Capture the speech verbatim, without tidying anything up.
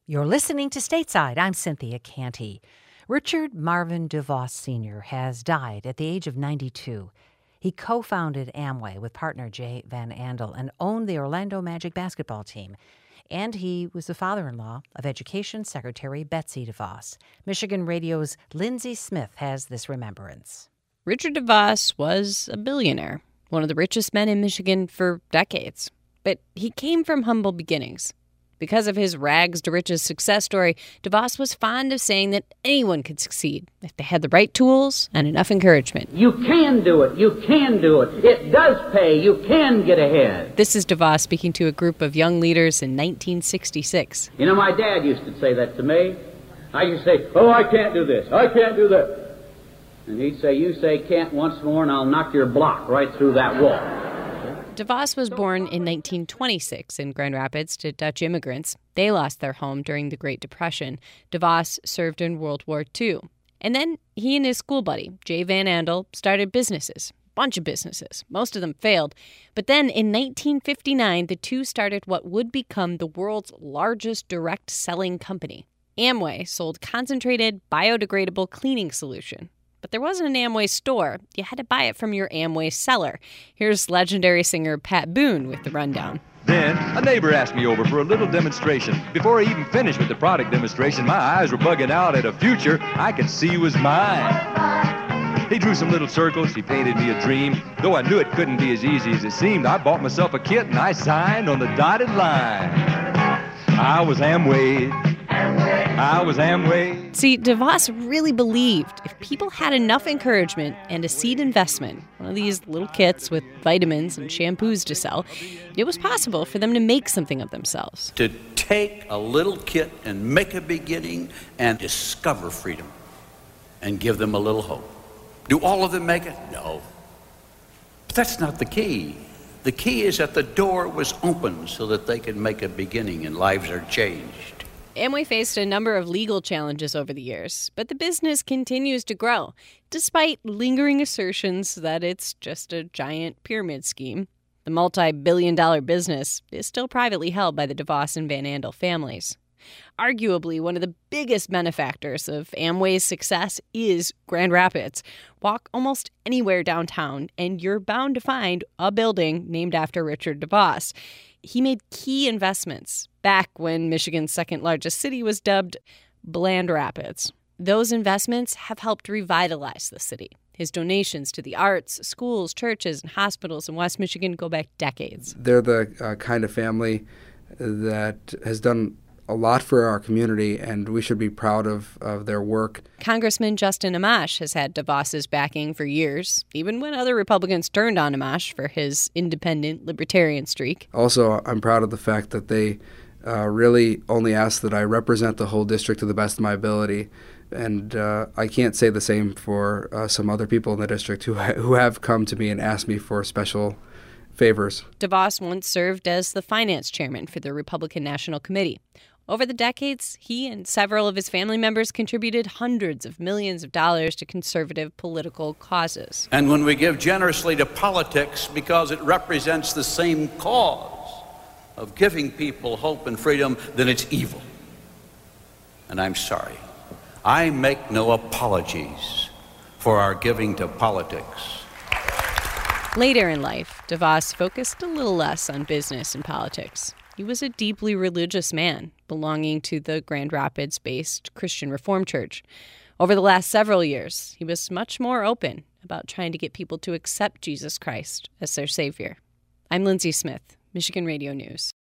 You're listening to Stateside. I'm Cynthia Canty. Richard Marvin DeVos Senior has died at the age of ninety-two. He co-founded Amway with partner Jay Van Andel and owned the Orlando Magic basketball team. And he was the father-in-law of Education Secretary Betsy DeVos. Michigan Radio's Lindsay Smith has this remembrance. Richard DeVos was a billionaire, one of the richest men in Michigan for decades. But he came from humble beginnings. Because of his rags to riches success story, DeVos was fond of saying that anyone could succeed if they had the right tools and enough encouragement. You can do it. You can do it. It does pay. You can get ahead. This is DeVos speaking to a group of young leaders in nineteen sixty-six. You know, my dad used to say that to me. I used to say, oh, I can't do this. I can't do that. And he'd say, you say can't once more and I'll knock your block right through that wall. DeVos was born in nineteen twenty-six in Grand Rapids to Dutch immigrants. They lost their home during the Great Depression. DeVos served in World War Two. And then he and his school buddy, Jay Van Andel, started businesses. A bunch of businesses. Most of them failed. But then in nineteen fifty-nine, the two started what would become the world's largest direct selling company. Amway sold concentrated, biodegradable cleaning solution. But there wasn't an Amway store. You had to buy it from your Amway seller. Here's legendary singer Pat Boone with the rundown. Then a neighbor asked me over for a little demonstration. Before I even finished with the product demonstration, my eyes were bugging out at a future I could see was mine. He drew some little circles, he painted me a dream. Though I knew it couldn't be as easy as it seemed, I bought myself a kit and I signed on the dotted line. I was Amway. I was Amway. See, DeVos really believed if people had enough encouragement and a seed investment, one of these little kits with vitamins and shampoos to sell, it was possible for them to make something of themselves. To take a little kit and make a beginning and discover freedom and give them a little hope. Do all of them make it? No. But that's not the key. The key is that the door was open so that they could make a beginning and lives are changed. Amway faced a number of legal challenges over the years, but the business continues to grow, despite lingering assertions that it's just a giant pyramid scheme. The multi-billion dollar business is still privately held by the DeVos and Van Andel families. Arguably, one of the biggest benefactors of Amway's success is Grand Rapids. Walk almost anywhere downtown, and you're bound to find a building named after Richard DeVos. He made key investments back when Michigan's second largest city was dubbed Bland Rapids. Those investments have helped revitalize the city. His donations to the arts, schools, churches, and hospitals in West Michigan go back decades. They're the uh, kind of family that has done a lot for our community, and we should be proud of, of their work. Congressman Justin Amash has had DeVos's backing for years, even when other Republicans turned on Amash for his independent libertarian streak. Also, I'm proud of the fact that they uh, really only ask that I represent the whole district to the best of my ability. And uh, I can't say the same for uh, some other people in the district who ha- who have come to me and asked me for special favors. DeVos once served as the finance chairman for the Republican National Committee. Over the decades, he and several of his family members contributed hundreds of millions of dollars to conservative political causes. And when we give generously to politics because it represents the same cause of giving people hope and freedom, then it's evil. And I'm sorry. I make no apologies for our giving to politics. Later in life, DeVos focused a little less on business and politics. He was a deeply religious man, belonging to the Grand Rapids-based Christian Reformed Church. Over the last several years, he was much more open about trying to get people to accept Jesus Christ as their Savior. I'm Lindsay Smith, Michigan Radio News.